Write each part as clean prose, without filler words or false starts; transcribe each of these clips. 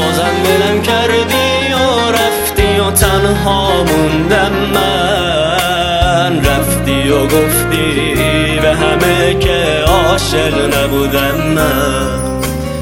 بازم ولم کردی و رفتی و تنها موندم من. رفتی و گفتی به همه که عاشق نبودم من.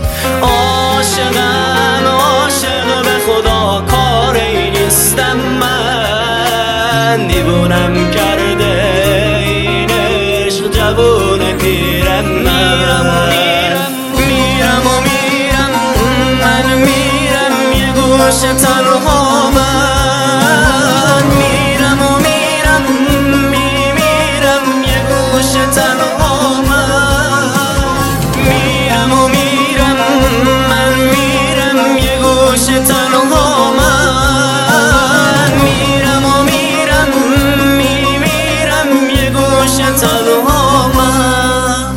عاشقم عاشق به خدا کاری نیستم من. دیوونم کرده این عشق جوون پیرم من. میرم و میرم من میرم یه گوش تنها من. میرم و میرم میرم یه گوش تنها من. میرم و میرم من میرم یه گوش تنها من. میرم و میرم میرم یه گوش تنها من.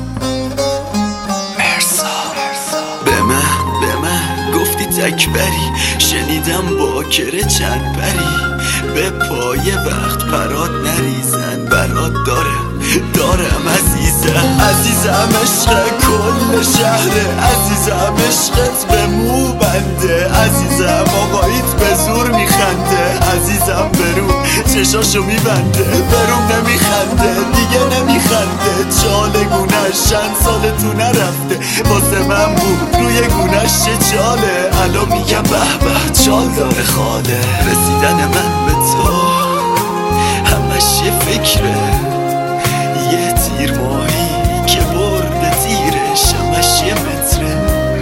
به من گفتی تکبری، شنیدم باکره چند پری. به پای وقت پرات نریزن، برات دارم عزیزم عشق کل شهره. عزیزم عشقت به مو بنده. عزیزم آقاییت به زور میخنده. عزیزم برو چشاشو میبنده. برو نمیخنده دیگه نمیخنده. چاله گونش چند سال تو نرفته، واسه من بود روی گونش چه چاله. الان میگم به به چال داره خاله. رسیدن من به تو همش یه فکره، یه تیر ماهی که برده تیرش همش یه متره.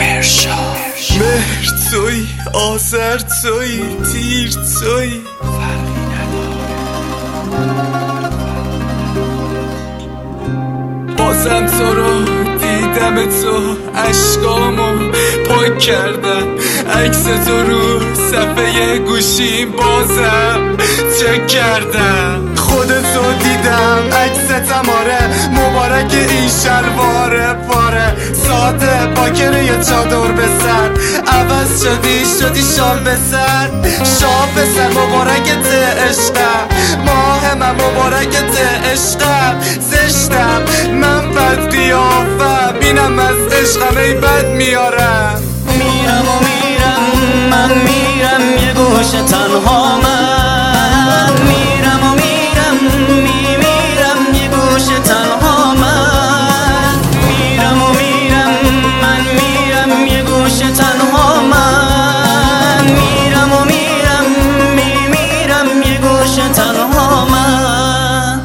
مهر توی آذر توی تیر توی فرقی نداره. بازم تو رو دیدم، تو عشقامو پاک کردم. عکس تو رو صفحه گوشیم بازم چک کردم. خودتو دیدم عکستم آره، مبارک این شلوار پاره. ساعت باکره یه چادر به سر، عوض شدی شال به سر. شال به سر مبارکت عشقم، ماه من مبارکت عشقم. زشتم من بد قیافم، بینم از عشقم ای بد میارم. میرم و میرم من میرم یه گوش تنها من. میرم و میرم میرم یه گوش تنها من. میرم و میرم من میرم یه گوش تنها من. میرم و میرم میرم یه گوش تنها من.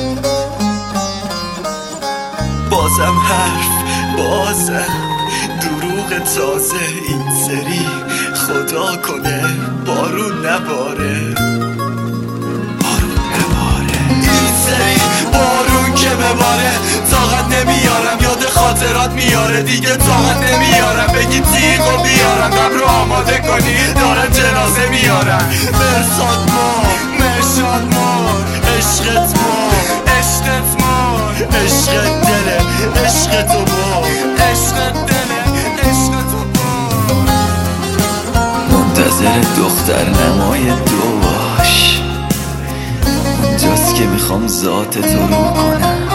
بازم حرف بازم دروغ تازه این سری. خدا کنه بارون نباره این سری. بارون که بباره طاقت نمیارم، یاد خاطرات میاره دیگه طاقت نمیارم. بگی تیغو بیارم قبر رو آماده کنی، دارن جنازه میارن. مرساد مرشاد عشقت عشق دله عشق تو عشق دله عشق تو منتظر دختر نمای دو باش. اونجاست که میخوام ذات تو رو کنم.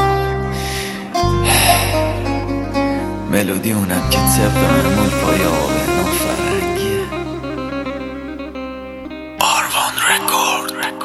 ملودی اونم که طبق معمول پای آب نافرنگیه. آروان رکورد.